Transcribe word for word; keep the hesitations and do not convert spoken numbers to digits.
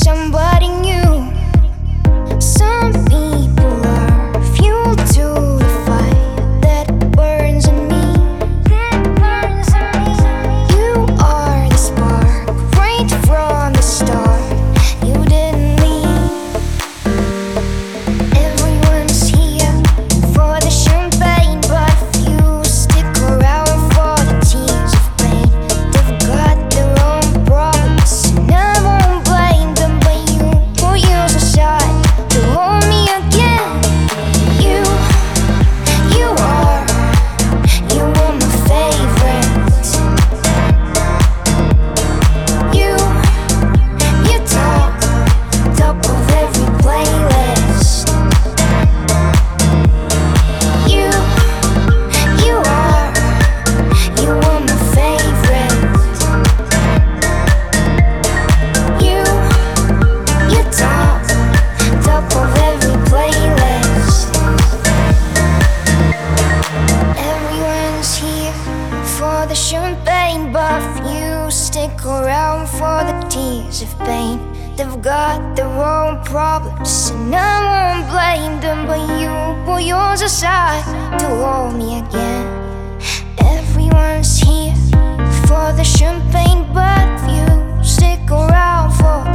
somebody new. Some people are fuel to the fire that burns in me. That burns in me. You are the spark, right from the start. You didn't leave. Everyone's here for the champagne, but few stick around for the tears of pain. They've got their own problems, and I won't blame them. But you will use a shot to hold me again. You, you are, you are my favorite. You, you top, top of every playlist. You, you are, you are my favorite. You, you top, top of every playlist. Everyone's here for the champagne, but few stick around for the tears of pain. They've got their own problems, and I won't blame them. But you pull yours aside to hold me again. Everyone's here for the champagne, but few stick around for